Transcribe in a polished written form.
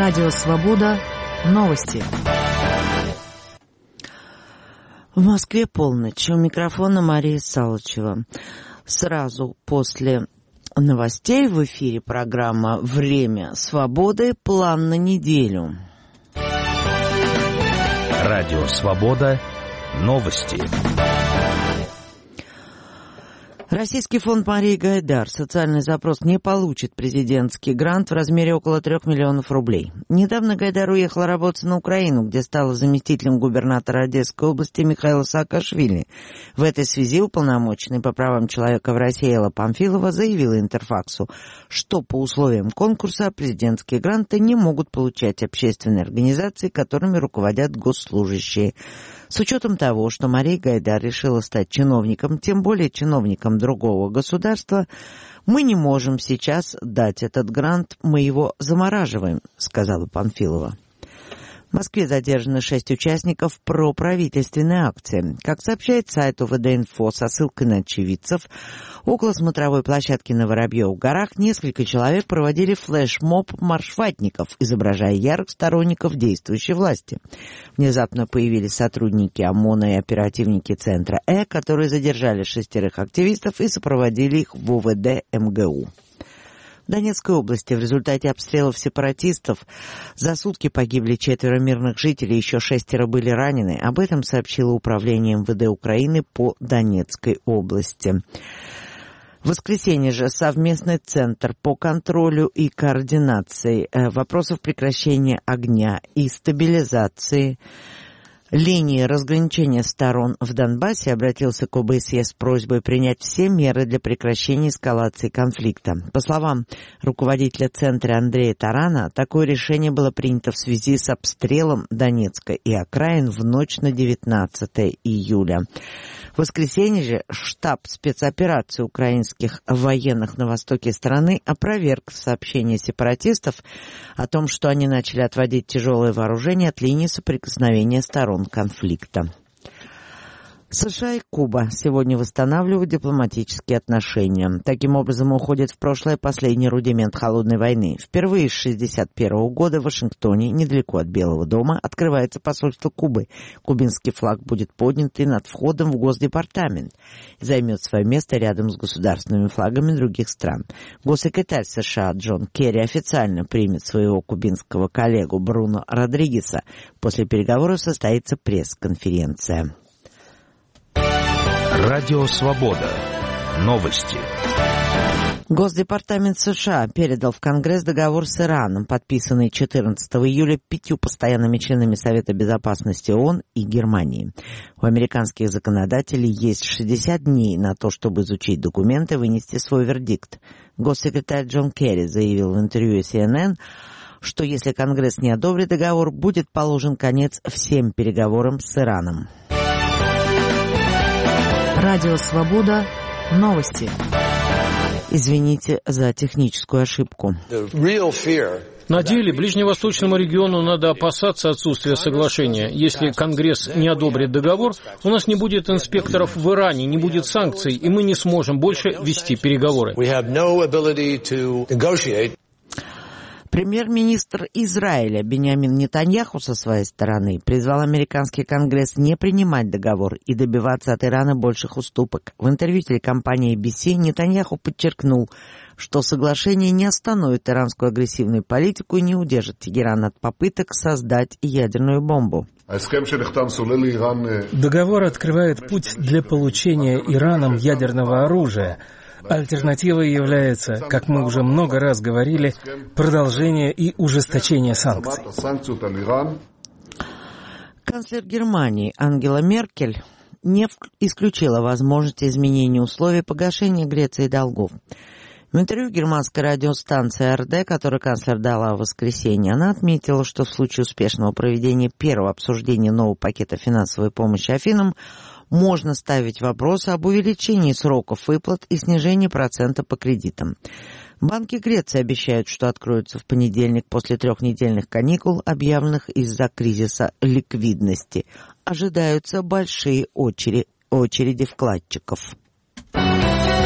Радио «Свобода». Новости. В Москве полночь. У микрофона Мария Салычева. Сразу после новостей в эфире программа «Время свободы. План на неделю». Радио «Свобода». Новости. Российский фонд Марии Гайдар «Социальный запрос» не получит президентский грант в размере около 3 миллионов рублей. Недавно Гайдар уехала работать на Украину, где стала заместителем губернатора Одесской области Михаила Саакашвили. В этой связи уполномоченный по правам человека в России Элла Памфилова заявила Интерфаксу, что по условиям конкурса президентские гранты не могут получать общественные организации, которыми руководят госслужащие. С учетом того, что Мария Гайдар решила стать чиновником, тем более чиновником другого государства, мы не можем сейчас дать этот грант, мы его замораживаем, сказала Памфилова. В Москве задержаны 6 участников проправительственной акции. Как сообщает сайт УВД-Инфо со ссылкой на очевидцев, около смотровой площадки на Воробьевых горах несколько человек проводили флешмоб маршватников, изображая ярых сторонников действующей власти. Внезапно появились сотрудники ОМОНа и оперативники центра которые задержали 6 активистов и сопроводили их в УВД МГУ. В Донецкой области в результате обстрелов сепаратистов за сутки погибли 4 мирных жителей, еще 6 были ранены. Об этом сообщило Управление МВД Украины по Донецкой области. В воскресенье же совместный центр по контролю и координации вопросов прекращения огня и стабилизации линии разграничения сторон в Донбассе обратился к ОБСЕ с просьбой принять все меры для прекращения эскалации конфликта. По словам руководителя центра Андрея Тарана, такое решение было принято в связи с обстрелом Донецка и окраин в ночь на 19 июля. В воскресенье же штаб спецоперации украинских военных на востоке страны опроверг сообщение сепаратистов о том, что они начали отводить тяжелое вооружение от линии соприкосновения сторон конфликта. США и Куба сегодня восстанавливают дипломатические отношения. Таким образом, уходит в прошлое последний рудимент холодной войны. Впервые с 1961 года в Вашингтоне, недалеко от Белого дома, открывается посольство Кубы. Кубинский флаг будет поднят и над входом в Госдепартамент и займет свое место рядом с государственными флагами других стран. Госсекретарь США Джон Керри официально примет своего кубинского коллегу Бруно Родригеса. После переговоров состоится пресс-конференция. Радио «Свобода». Новости. Госдепартамент США передал в Конгресс договор с Ираном, подписанный 14 июля 5 постоянными членами Совета Безопасности ООН и Германии. У американских законодателей есть 60 дней на то, чтобы изучить документы и вынести свой вердикт. Госсекретарь Джон Керри заявил в интервью CNN, что если Конгресс не одобрит договор, будет положен конец всем переговорам с Ираном. Радио «Свобода». Новости. Извините за техническую ошибку. На деле ближневосточному региону надо опасаться отсутствия соглашения. Если Конгресс не одобрит договор, у нас не будет инспекторов в Иране, не будет санкций, и мы не сможем больше вести переговоры. Премьер-министр Израиля Биньямин Нетаньяху со своей стороны призвал американский Конгресс не принимать договор и добиваться от Ирана больших уступок. В интервью телекомпании ABC Нетаньяху подчеркнул, что соглашение не остановит иранскую агрессивную политику и не удержит Тегеран от попыток создать ядерную бомбу. Договор открывает путь для получения Ираном ядерного оружия. Альтернативой является, как мы уже много раз говорили, продолжение и ужесточение санкций. Канцлер Германии Ангела Меркель не исключила возможности изменения условий погашения Греции долгов. В интервью германской радиостанции АРД, которую канцлер дала в воскресенье, она отметила, что в случае успешного проведения первого обсуждения нового пакета финансовой помощи Афинам можно ставить вопросы об увеличении сроков выплат и снижении процента по кредитам. Банки Греции обещают, что откроются в понедельник после 3-недельных каникул, объявленных из-за кризиса ликвидности. Ожидаются большие очереди вкладчиков.